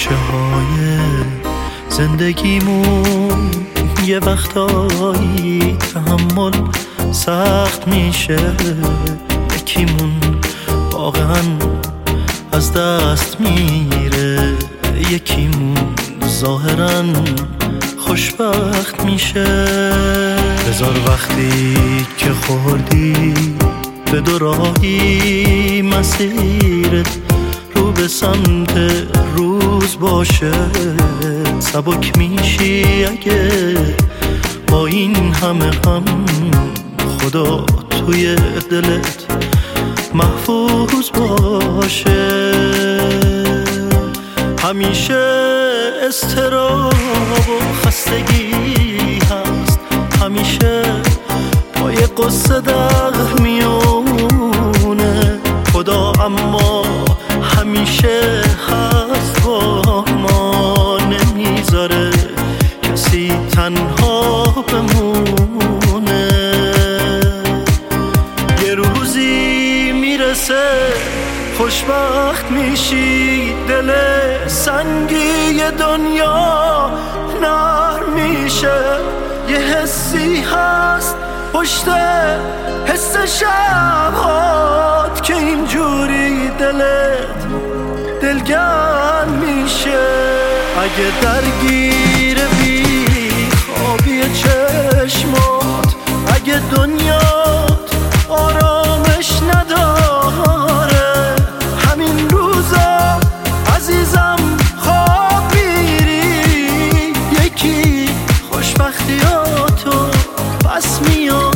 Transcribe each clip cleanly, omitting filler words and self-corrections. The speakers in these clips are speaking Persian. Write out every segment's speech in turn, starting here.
کوچه های زندگیمون یه وقتایی تحمل سخت میشه، یکیمون واقعا از دست میره، یکیمون ظاهرا خوشبخت میشه. بذار وقتی که خوردی به دوراهی مسیرت رو به سمت روز باشه، سبک میشی اگه با این همه غم خدا توی دلت محفوظ باشه. همیشه اضطراب و خستگی هست، همیشه با یه قصه در میونه خدا، اما همیشه هست با ما، نمیذاره کسی تنها بمونه. یه روزی میرسه خوشبخت میشی، دل سنگی دنیا نرم میشه، یه حسی هست پشت حس شبهات که اینجوری دلت دلگرم میشه. اگه درگیر بی خوابی چشمات، اگه دنیات آرامش نداره، همین روزا عزیزم خواب میری، یکی خوشبختیاتو پس میاره.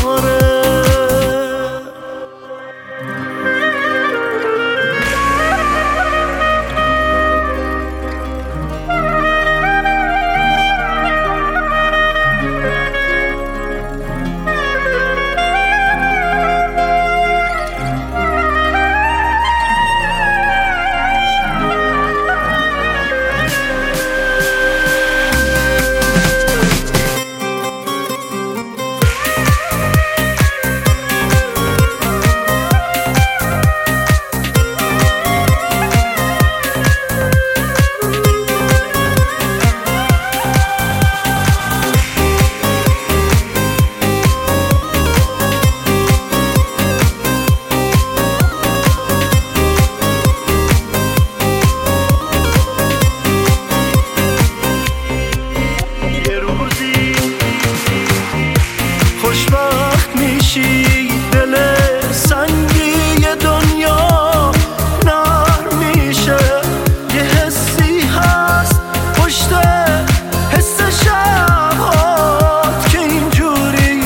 خوشبخت میشی، دل سنگی دنیا نرم میشه، یه حسی هست پشت حس شبهات که اینجوری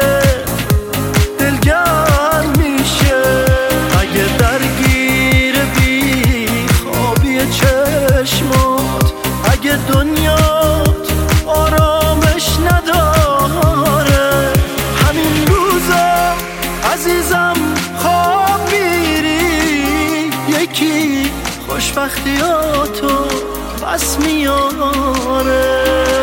دلگرم میشه. اگه درگیر بی خوابی چشمات، اگه دنیات آرامش نداره، عزیزم خواب میری، یکی خوشبختیاتو پس میاره.